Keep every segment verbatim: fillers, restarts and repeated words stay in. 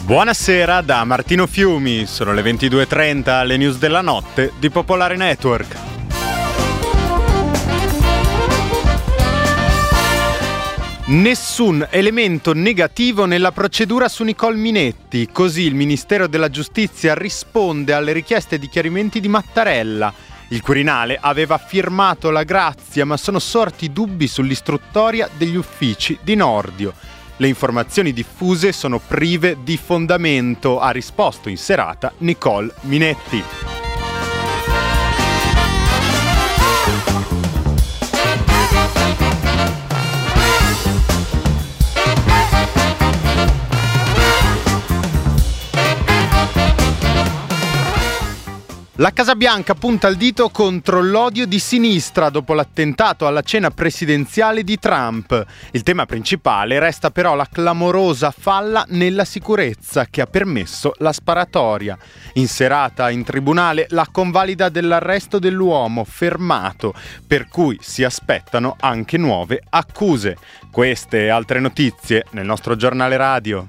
Buonasera da Martino Fiumi, sono le ventidue e trenta, le news della notte di Popolare Network. Nessun elemento negativo nella procedura su Nicole Minetti, così il Ministero della Giustizia risponde alle richieste di chiarimenti di Mattarella. Il Quirinale aveva firmato la grazia, ma sono sorti dubbi sull'istruttoria degli uffici di Nordio. Le informazioni diffuse sono prive di fondamento, ha risposto in serata Nicole Minetti. La Casa Bianca punta il dito contro l'odio di sinistra dopo l'attentato alla cena presidenziale di Trump. Il tema principale resta però la clamorosa falla nella sicurezza che ha permesso la sparatoria. In serata in tribunale la convalida dell'arresto dell'uomo fermato, per cui si aspettano anche nuove accuse. Queste e altre notizie nel nostro giornale radio.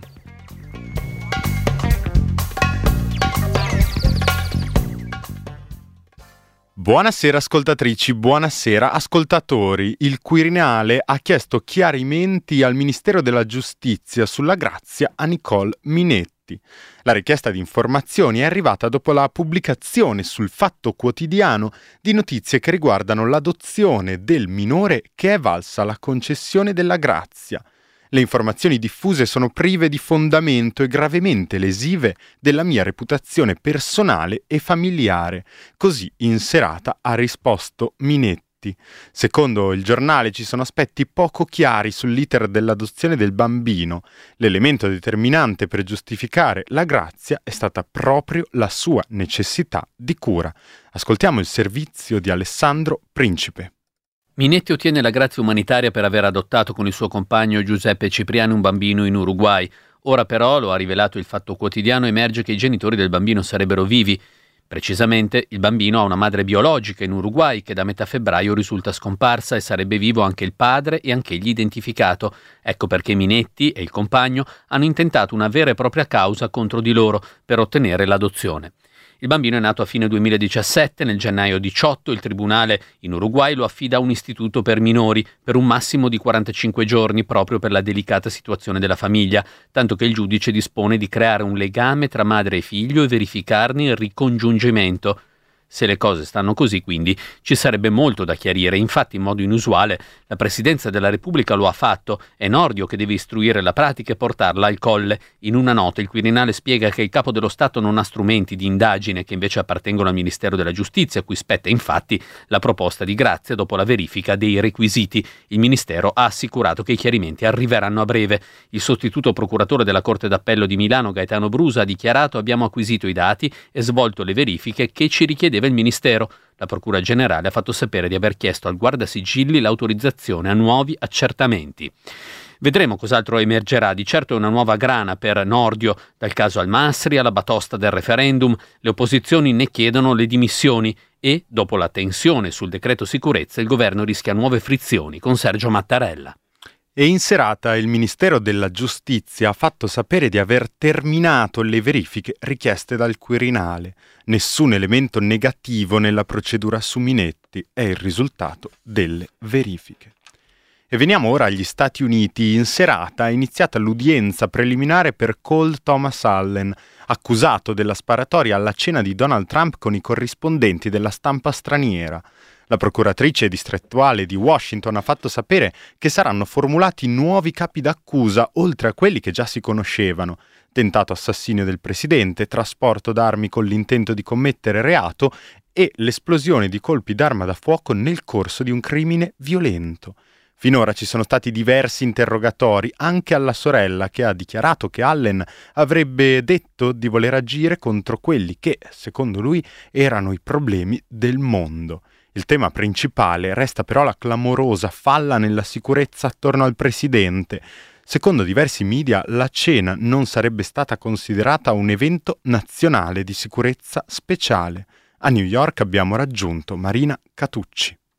Buonasera ascoltatrici, buonasera ascoltatori. Il Quirinale ha chiesto chiarimenti al Ministero della Giustizia sulla grazia a Nicole Minetti. La richiesta di informazioni è arrivata dopo la pubblicazione sul Fatto Quotidiano di notizie che riguardano l'adozione del minore che è valsa la concessione della grazia. Le informazioni diffuse sono prive di fondamento e gravemente lesive della mia reputazione personale e familiare. Così in serata ha risposto Minetti. Secondo il giornale ci sono aspetti poco chiari sull'iter dell'adozione del bambino. L'elemento determinante per giustificare la grazia è stata proprio la sua necessità di cura. Ascoltiamo il servizio di Alessandro Principe. Minetti ottiene la grazia umanitaria per aver adottato con il suo compagno Giuseppe Cipriani un bambino in Uruguay. Ora però, lo ha rivelato il Fatto Quotidiano, emerge che i genitori del bambino sarebbero vivi. Precisamente, il bambino ha una madre biologica in Uruguay che da metà febbraio risulta scomparsa e sarebbe vivo anche il padre e anch'egli identificato. Ecco perché Minetti e il compagno hanno intentato una vera e propria causa contro di loro per ottenere l'adozione. Il bambino è nato a fine duemiladiciassette, nel gennaio diciotto il tribunale in Uruguay lo affida a un istituto per minori per un massimo di quarantacinque giorni proprio per la delicata situazione della famiglia, tanto che il giudice dispone di creare un legame tra madre e figlio e verificarne il ricongiungimento. Se le cose stanno così, quindi, ci sarebbe molto da chiarire. Infatti, in modo inusuale, la Presidenza della Repubblica lo ha fatto. È Nordio che deve istruire la pratica e portarla al Colle. In una nota il Quirinale spiega che il Capo dello Stato non ha strumenti di indagine che invece appartengono al Ministero della Giustizia, a cui spetta infatti la proposta di grazia dopo la verifica dei requisiti. Il Ministero ha assicurato che i chiarimenti arriveranno a breve. Il sostituto procuratore della Corte d'Appello di Milano, Gaetano Brusa, ha dichiarato: abbiamo acquisito i dati e svolto le verifiche che ci richiedeva il Ministero. La Procura Generale ha fatto sapere di aver chiesto al Guardasigilli l'autorizzazione a nuovi accertamenti. Vedremo cos'altro emergerà. Di certo è una nuova grana per Nordio, dal caso Al-Masri alla batosta del referendum. Le opposizioni ne chiedono le dimissioni e, dopo la tensione sul decreto sicurezza, il governo rischia nuove frizioni con Sergio Mattarella. E in serata il Ministero della Giustizia ha fatto sapere di aver terminato le verifiche richieste dal Quirinale. Nessun elemento negativo nella procedura su Minetti è il risultato delle verifiche. E veniamo ora agli Stati Uniti. In serata è iniziata l'udienza preliminare per Cole Thomas Allen, accusato della sparatoria alla cena di Donald Trump con i corrispondenti della stampa straniera. La procuratrice distrettuale di Washington ha fatto sapere che saranno formulati nuovi capi d'accusa, oltre a quelli che già si conoscevano: tentato assassinio del presidente, trasporto d'armi con l'intento di commettere reato e l'esplosione di colpi d'arma da fuoco nel corso di un crimine violento. Finora ci sono stati diversi interrogatori, anche alla sorella, che ha dichiarato che Allen avrebbe detto di voler agire contro quelli che, secondo lui, erano i problemi del mondo. Il tema principale resta però la clamorosa falla nella sicurezza attorno al presidente. Secondo diversi media, la cena non sarebbe stata considerata un evento nazionale di sicurezza speciale. A New York abbiamo raggiunto Marina Catucci.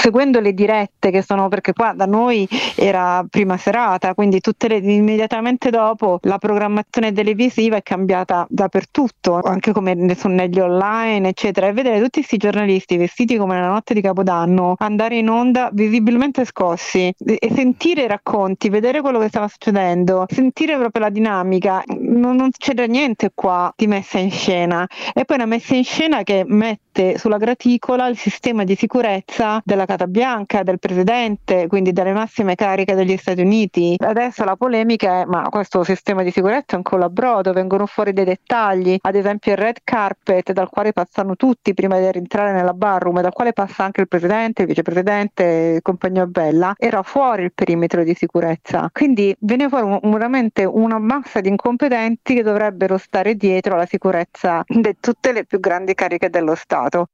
seguendo le dirette che sono, perché qua da noi era prima serata, quindi tutte le, immediatamente dopo la programmazione televisiva è cambiata dappertutto, anche come su negli online eccetera, e vedere tutti questi giornalisti vestiti come nella notte di Capodanno andare in onda visibilmente scossi e sentire i racconti, vedere quello che stava succedendo, sentire proprio la dinamica, non, non c'era niente qua di messa in scena, e poi una messa in scena che mette sulla graticola il sistema di sicurezza della Casa Bianca, del presidente, quindi delle massime cariche degli Stati Uniti. Adesso la polemica è: ma questo sistema di sicurezza è un colabrodo, vengono fuori dei dettagli, ad esempio il red carpet dal quale passano tutti prima di rientrare nella barroom, dal quale passa anche il presidente, il vicepresidente e compagnia bella, era fuori il perimetro di sicurezza, quindi viene fuori un, veramente una massa di incompetenti che dovrebbero stare dietro alla sicurezza di tutte le più grandi cariche dello Stato.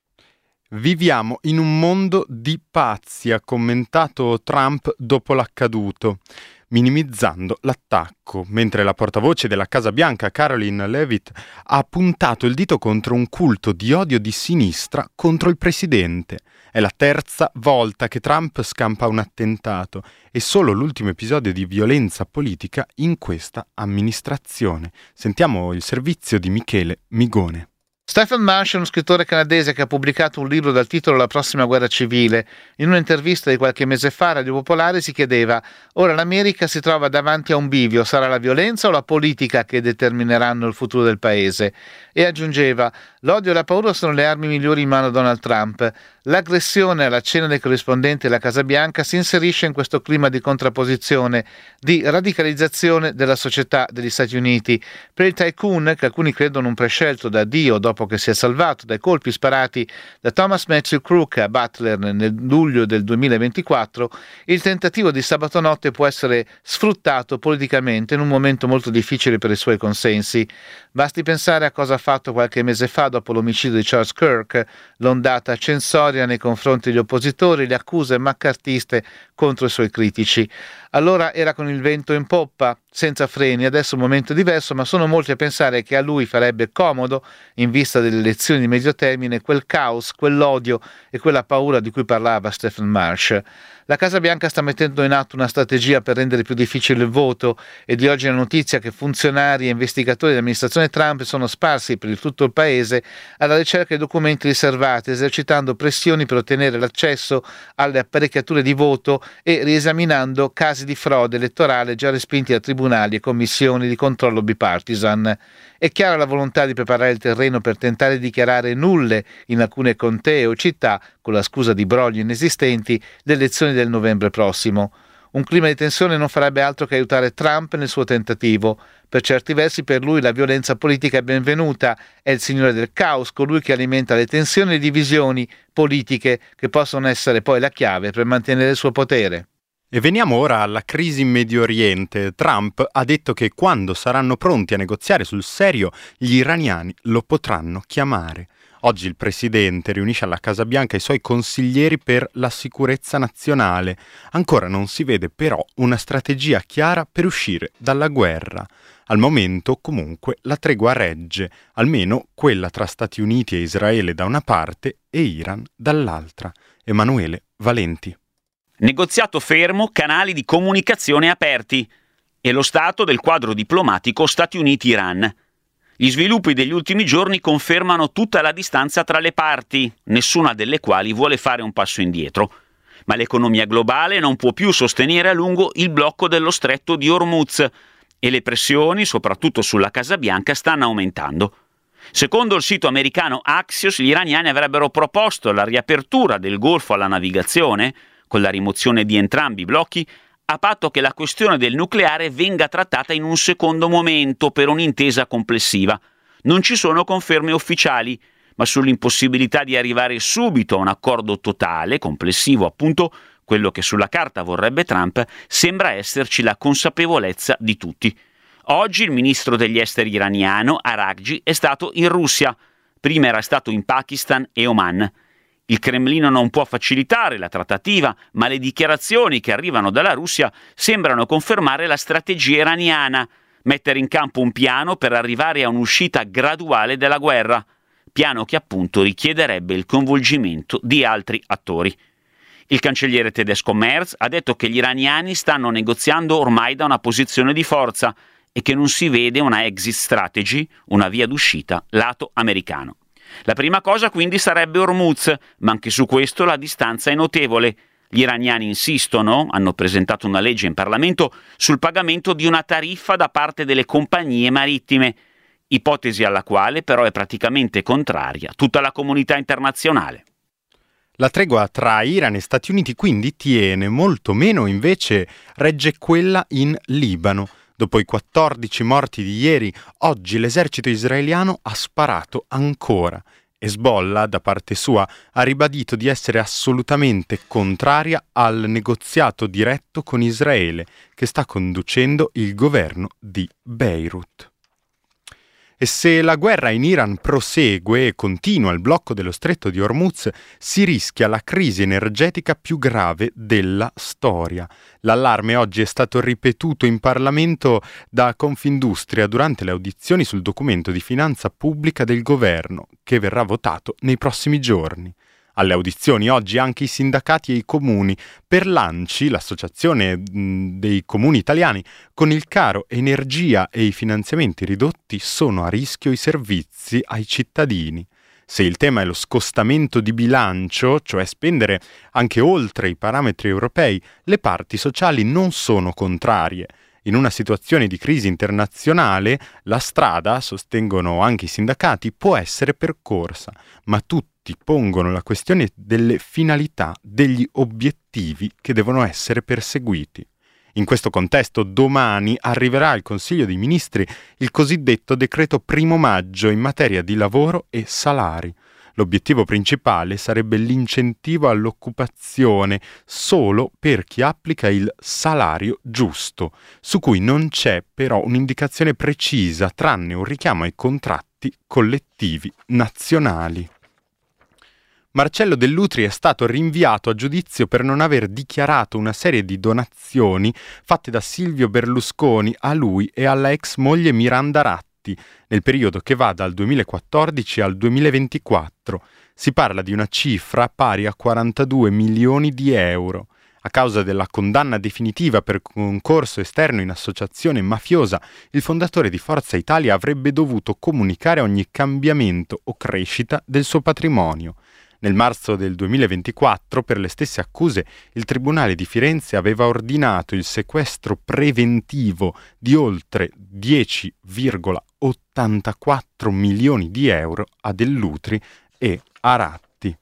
Viviamo in un mondo di pazzi, ha commentato Trump dopo l'accaduto, minimizzando l'attacco, mentre la portavoce della Casa Bianca, Caroline Leavitt, ha puntato il dito contro un culto di odio di sinistra contro il presidente. È la terza volta che Trump scampa un attentato e solo l'ultimo episodio di violenza politica in questa amministrazione. Sentiamo il servizio di Michele Migone. Stephen Marsh è uno scrittore canadese che ha pubblicato un libro dal titolo La prossima guerra civile. In un'intervista di qualche mese fa a Radio Popolare si chiedeva: ora l'America si trova davanti a un bivio, sarà la violenza o la politica che determineranno il futuro del paese? E aggiungeva: l'odio e la paura sono le armi migliori in mano a Donald Trump. L'aggressione alla cena dei corrispondenti della Casa Bianca si inserisce in questo clima di contrapposizione, di radicalizzazione della società degli Stati Uniti. Per il tycoon, che alcuni credono un prescelto da Dio dopo che si è salvato dai colpi sparati da Thomas Matthew Crook a Butler nel luglio del duemilaventiquattro, il tentativo di sabato notte può essere sfruttato politicamente in un momento molto difficile per i suoi consensi. Basti pensare a cosa ha fatto qualche mese fa dopo l'omicidio di Charles Kirk, l'ondata censoria nei confronti degli oppositori, le accuse maccartiste contro i suoi critici. Allora era con il vento in poppa, senza freni, adesso è un momento diverso, ma sono molti a pensare che a lui farebbe comodo, in vista delle elezioni di medio termine, quel caos, quell'odio e quella paura di cui parlava Stephen Marsh. La Casa Bianca sta mettendo in atto una strategia per rendere più difficile il voto, e di oggi la notizia che funzionari e investigatori dell'amministrazione Trump sono sparsi per il tutto il paese alla ricerca di documenti riservati, esercitando pressioni per ottenere l'accesso alle apparecchiature di voto e riesaminando casi di frode elettorale già respinti da tribunali e commissioni di controllo bipartisan. È chiara la volontà di preparare il terreno per tentare di dichiarare nulle in alcune contee o città, con la scusa di brogli inesistenti, le elezioni del novembre prossimo. Un clima di tensione non farebbe altro che aiutare Trump nel suo tentativo. Per certi versi per lui la violenza politica è benvenuta, è il signore del caos, colui che alimenta le tensioni e le divisioni politiche che possono essere poi la chiave per mantenere il suo potere. E veniamo ora alla crisi in Medio Oriente. Trump ha detto che quando saranno pronti a negoziare sul serio, gli iraniani lo potranno chiamare. Oggi il presidente riunisce alla Casa Bianca i suoi consiglieri per la sicurezza nazionale. Ancora non si vede però una strategia chiara per uscire dalla guerra. Al momento, comunque, la tregua regge, almeno quella tra Stati Uniti e Israele da una parte e Iran dall'altra. Emanuele Valenti. Negoziato fermo, canali di comunicazione aperti e lo stato del quadro diplomatico Stati Uniti-Iran. Gli sviluppi degli ultimi giorni confermano tutta la distanza tra le parti, nessuna delle quali vuole fare un passo indietro. Ma l'economia globale non può più sostenere a lungo il blocco dello stretto di Hormuz e le pressioni, soprattutto sulla Casa Bianca, stanno aumentando. Secondo il sito americano Axios, gli iraniani avrebbero proposto la riapertura del Golfo alla navigazione, con la rimozione di entrambi i blocchi, a patto che la questione del nucleare venga trattata in un secondo momento per un'intesa complessiva. Non ci sono conferme ufficiali, ma sull'impossibilità di arrivare subito a un accordo totale, complessivo appunto, quello che sulla carta vorrebbe Trump, sembra esserci la consapevolezza di tutti. Oggi il ministro degli esteri iraniano, Araghchi, è stato in Russia, prima era stato in Pakistan e Oman. Il Cremlino non può facilitare la trattativa, ma le dichiarazioni che arrivano dalla Russia sembrano confermare la strategia iraniana, mettere in campo un piano per arrivare a un'uscita graduale dalla guerra, piano che appunto richiederebbe il coinvolgimento di altri attori. Il cancelliere tedesco Merz ha detto che gli iraniani stanno negoziando ormai da una posizione di forza e che non si vede una exit strategy, una via d'uscita lato americano. La prima cosa quindi sarebbe Hormuz, ma anche su questo la distanza è notevole. Gli iraniani insistono, hanno presentato una legge in Parlamento sul pagamento di una tariffa da parte delle compagnie marittime, ipotesi alla quale però è praticamente contraria tutta la comunità internazionale. La tregua tra Iran e Stati Uniti quindi tiene, molto meno invece regge quella in Libano. Dopo i quattordici morti di ieri, oggi l'esercito israeliano ha sparato ancora. Hezbollah, da parte sua, ha ribadito di essere assolutamente contraria al negoziato diretto con Israele che sta conducendo il governo di Beirut. E se la guerra in Iran prosegue e continua il blocco dello stretto di Hormuz, si rischia la crisi energetica più grave della storia. L'allarme oggi è stato ripetuto in Parlamento da Confindustria durante le audizioni sul documento di finanza pubblica del governo, che verrà votato nei prossimi giorni. Alle audizioni oggi anche i sindacati e i comuni. Per l'ANCI, l'associazione mh, dei comuni italiani, con il caro energia e i finanziamenti ridotti sono a rischio i servizi ai cittadini. Se il tema è lo scostamento di bilancio, cioè spendere anche oltre i parametri europei, le parti sociali non sono contrarie. In una situazione di crisi internazionale, la strada, sostengono anche i sindacati, può essere percorsa, ma tutti pongono la questione delle finalità, degli obiettivi che devono essere perseguiti. In questo contesto domani arriverà al Consiglio dei Ministri il cosiddetto decreto primo maggio in materia di lavoro e salari. L'obiettivo principale sarebbe l'incentivo all'occupazione solo per chi applica il salario giusto, su cui non c'è però un'indicazione precisa tranne un richiamo ai contratti collettivi nazionali. Marcello Dell'Utri è stato rinviato a giudizio per non aver dichiarato una serie di donazioni fatte da Silvio Berlusconi a lui e alla ex moglie Miranda Ratti nel periodo che va dal duemilaquattordici al duemilaventiquattro. Si parla di una cifra pari a quarantadue milioni di euro. A causa della condanna definitiva per concorso esterno in associazione mafiosa, il fondatore di Forza Italia avrebbe dovuto comunicare ogni cambiamento o crescita del suo patrimonio. Nel marzo del duemilaventiquattro, per le stesse accuse, il Tribunale di Firenze aveva ordinato il sequestro preventivo di oltre dieci virgola ottantaquattro milioni di euro a Dell'Utri e a Ratti.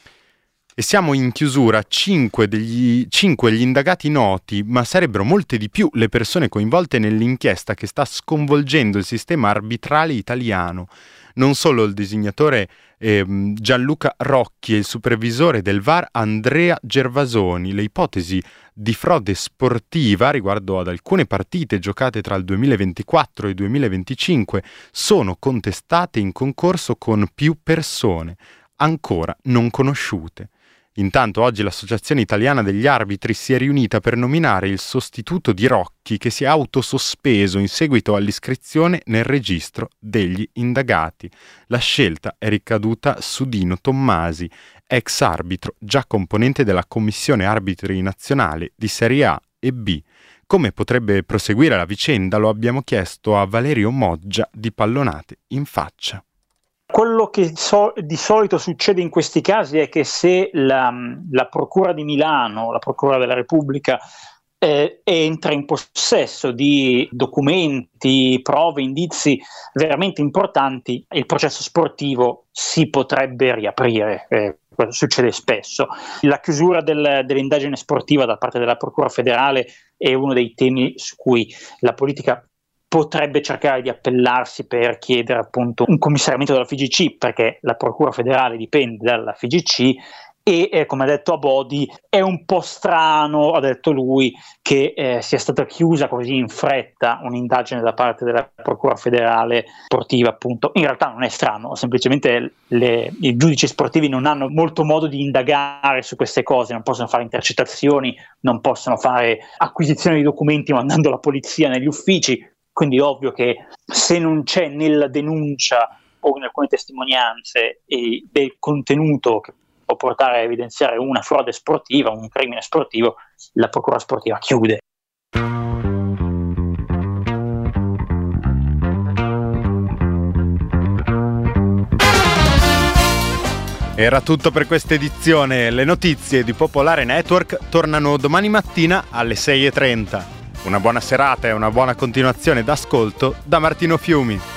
E siamo in chiusura. Cinque degli cinque gli indagati noti, ma sarebbero molte di più le persone coinvolte nell'inchiesta che sta sconvolgendo il sistema arbitrale italiano. Non solo il designatore eh, Gianluca Rocchi e il supervisore del V A R Andrea Gervasoni. Le ipotesi di frode sportiva riguardo ad alcune partite giocate tra il duemilaventiquattro e il duemilaventicinque sono contestate in concorso con più persone, ancora non conosciute. Intanto oggi l'Associazione Italiana degli Arbitri si è riunita per nominare il sostituto di Rocchi che si è autosospeso in seguito all'iscrizione nel registro degli indagati. La scelta è ricaduta su Dino Tommasi, ex arbitro, già componente della Commissione Arbitri Nazionale di Serie A e B. Come potrebbe proseguire la vicenda lo abbiamo chiesto a Valerio Moggia di Pallonate in Faccia. Quello che so, di solito succede in questi casi è che se la, la Procura di Milano, la Procura della Repubblica, eh, entra in possesso di documenti, prove, indizi veramente importanti, il processo sportivo si potrebbe riaprire. Eh, succede spesso. La chiusura del, dell'indagine sportiva da parte della Procura federale è uno dei temi su cui la politica potrebbe cercare di appellarsi per chiedere appunto un commissariamento della F I G C, perché la Procura federale dipende dalla F I G C e eh, come ha detto Abodi è un po' strano, ha detto lui, che eh, sia stata chiusa così in fretta un'indagine da parte della Procura federale sportiva appunto. In realtà non è strano, semplicemente le, i giudici sportivi non hanno molto modo di indagare su queste cose, non possono fare intercettazioni, non possono fare acquisizione di documenti mandando la polizia negli uffici. Quindi è ovvio che se non c'è nella denuncia o in alcune testimonianze eh, del contenuto che può portare a evidenziare una frode sportiva, un crimine sportivo, la procura sportiva chiude. Era tutto per questa edizione. Le notizie di Popolare Network tornano domani mattina alle sei e trenta. Una buona serata e una buona continuazione d'ascolto da Martino Fiumi.